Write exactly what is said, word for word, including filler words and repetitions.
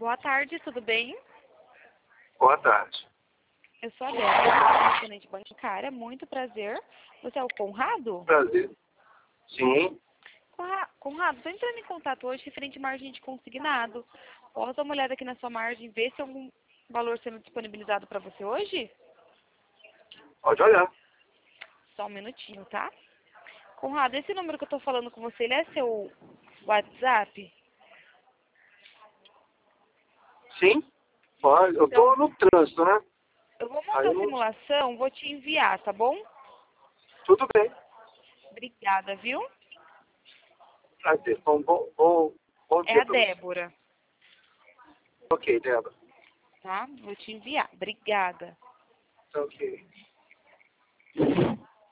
Boa tarde, tudo bem? Boa tarde. Eu sou a Débora, correspondente bancária. Muito prazer. Você é o Conrado? Prazer. Sim. Conra- Conrado, estou entrando em contato hoje referente à margem de consignado. Posso dar uma olhada aqui na sua margem e ver se tem algum valor sendo disponibilizado para você hoje? Pode olhar. Só um minutinho, tá? Conrado, esse número que eu estou falando com você, ele é seu WhatsApp? Sim. Pode. Eu Então, tô no trânsito, né? eu vou Aí montar eu a não... simulação, vou te enviar, tá bom? Tudo bem. Obrigada, viu? Prazer. Bom, bom, bom, bom É dia a pra você. Débora, Ok, Débora. tá? Vou te enviar. Obrigada. Ok.